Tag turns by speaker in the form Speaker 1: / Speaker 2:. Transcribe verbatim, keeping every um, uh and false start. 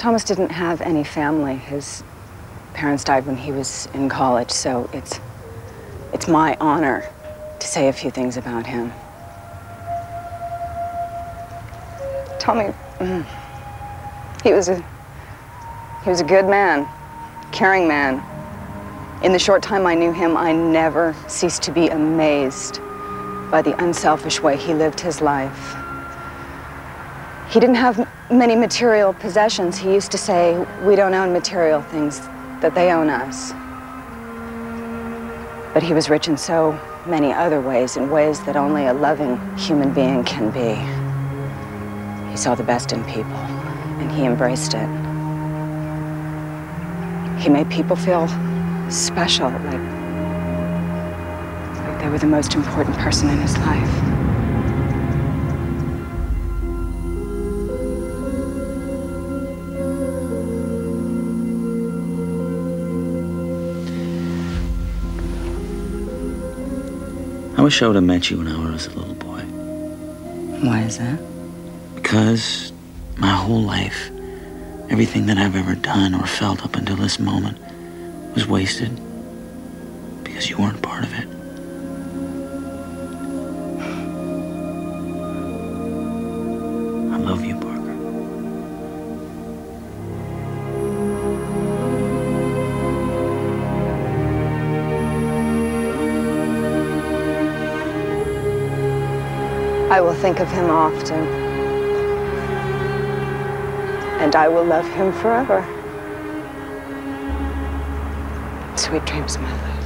Speaker 1: Thomas didn't have any family. His parents died when he was in college, so it's, it's my honor to say a few things about him. Tommy, mm, he was a, he was a good man, caring man. In the short time I knew him, I never ceased to be amazed by the unselfish way he lived his life. He didn't have many material possessions. He used to say, we don't own material things, that they own us. But he was rich in so many other ways, in ways that only a loving human being can be. He saw the best in people, and he embraced it. He made people feel special, like, like they were the most important person in his life.
Speaker 2: I wish I would have met you when I was a little boy.
Speaker 1: Why is that?
Speaker 2: Because my whole life, everything that I've ever done or felt up until this moment was wasted because you weren't part of it. I love you, Parker.
Speaker 1: I will think of him often, and I will love him forever. Sweet dreams, my love.